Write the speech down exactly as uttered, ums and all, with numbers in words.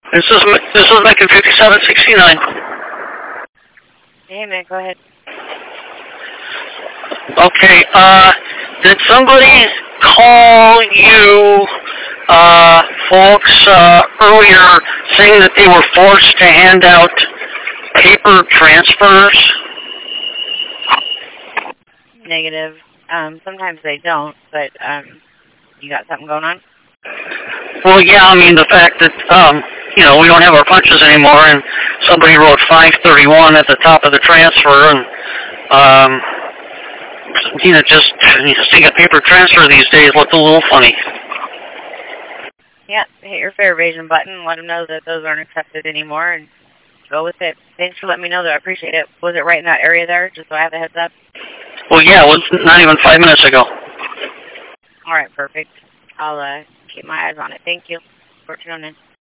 This is this is Lincoln fifty-seven sixty-nine. Hey, man, go ahead. Okay, uh, did somebody call you, uh, folks, uh, earlier saying that they were forced to hand out paper transfers? Negative. Um, sometimes they don't, but, um, you got something going on? Well, yeah, I mean, the fact that, um, you know, we don't have our punches anymore, and somebody wrote five thirty-one at the top of the transfer, and, um, you know, just, you know, seeing a paper transfer these days looked a little funny. Yeah, hit your fare evasion button, let them know that those aren't accepted anymore, and go with it. Thanks for letting me know that. I appreciate it. Was it right in that area there, just so I have a heads up? Well, yeah, it was not even five minutes ago. All right, perfect. I'll uh, keep my eyes on it. Thank you for tuning in.